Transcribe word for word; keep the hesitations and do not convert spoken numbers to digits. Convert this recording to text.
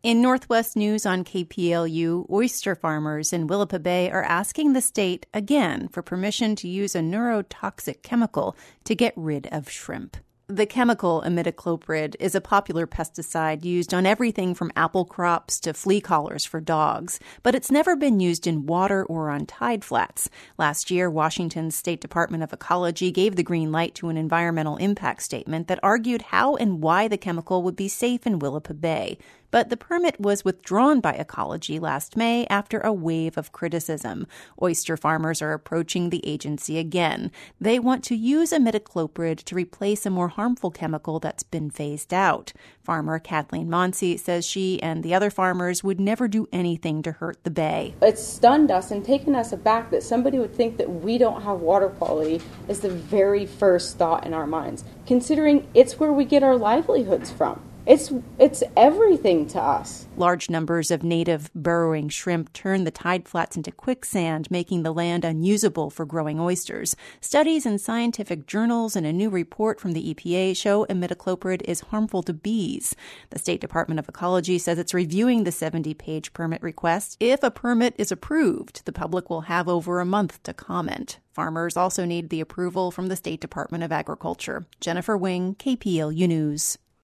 In Northwest News on K P L U, oyster farmers in Willapa Bay are asking the state again for permission to use a neurotoxic chemical to get rid of shrimp. The chemical imidacloprid is a popular pesticide used on everything from apple crops to flea collars for dogs, but it's never been used in water or on tide flats. Last year, Washington's State Department of Ecology gave the green light to an environmental impact statement that argued how and why the chemical would be safe in Willapa Bay. But the permit was withdrawn by Ecology last May after a wave of criticism. Oyster farmers are approaching the agency again. They want to use imidacloprid to replace a more harmful chemical that's been phased out. Farmer Kathleen Monsey says she and the other farmers would never do anything to hurt the bay. It's stunned us and taken us aback that somebody would think that we don't have water quality is the very first thought in our minds, considering it's where we get our livelihoods from. It's it's everything to us. Large numbers of native burrowing shrimp turn the tide flats into quicksand, making the land unusable for growing oysters. Studies in scientific journals and a new report from the E P A show imidacloprid is harmful to bees. The State Department of Ecology says it's reviewing the seventy-page permit request. If a permit is approved, the public will have over a month to comment. Farmers also need the approval from the State Department of Agriculture. Jennifer Wing, K P L U News.